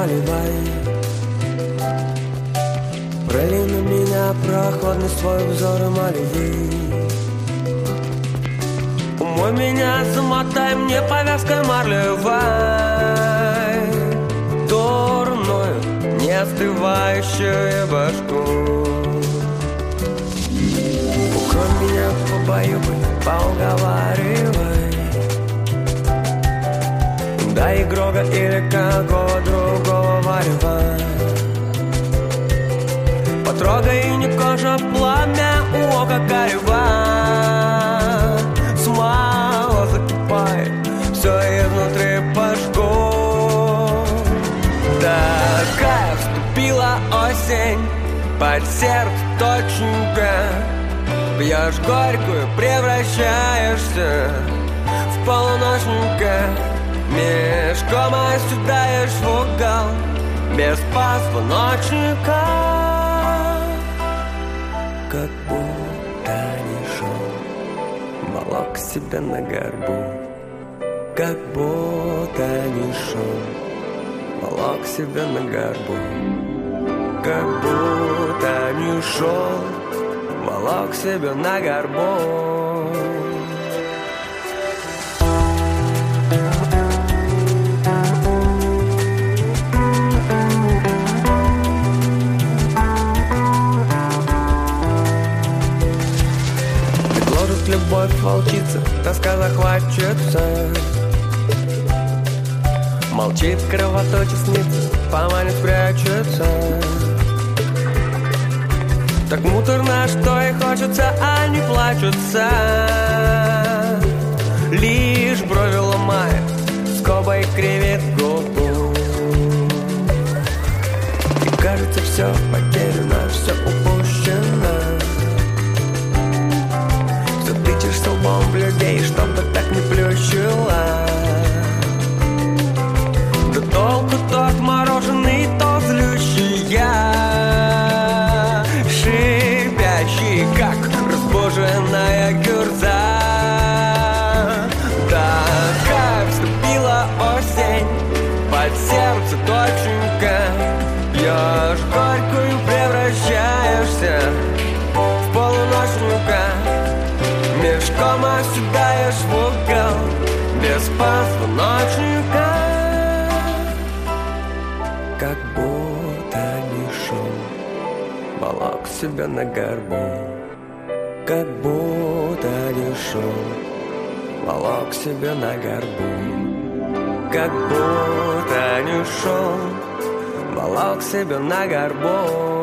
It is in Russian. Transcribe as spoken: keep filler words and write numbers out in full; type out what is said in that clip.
наливай. Пролей на меня прохладный свой взор и молви. Умой меня, замотай мне повязкой марлевой, дурную, не остывающую башку. Укрой меня, побаюкай, поуговаривай. Дай игрога или какого другого варева. Потрогай не кожа, пламя у ока карева. Смола закипает, все изнутри пожгу. Такая вступила осень, под сердце точненько. Пьешь горькую, превращаешься в полуношника. Мешком оседаешь в угол без позвоночника. Как будто не шел, волок себя на горбу. Как будто не шел, волок себя на горбу. Как будто не шел, волок себя на горбу. Любовь волчица, тоска захватчица. Молчит, кровоточит, снится, поманит, прячется. Так муторно, что и хочется, а не плачутся. Лишь брови ломает, скобой кривит губу. И кажется, все потеряно, все упущено. Тычешься лбом в людей, чтобы так не плющило. Да толку тот мороженый, то злющий я, шипящий, как разбуженная гюрза. Такая вступила осень, под сердце точенька. Пьешь горькую, превращаешься в полуношника. Мешком оседаешь в угол без позвоночника. Как будто не шел, волок себя на горбу. Как будто не шел, волок себя на горбу. Как будто не шел, волок себя на горбу.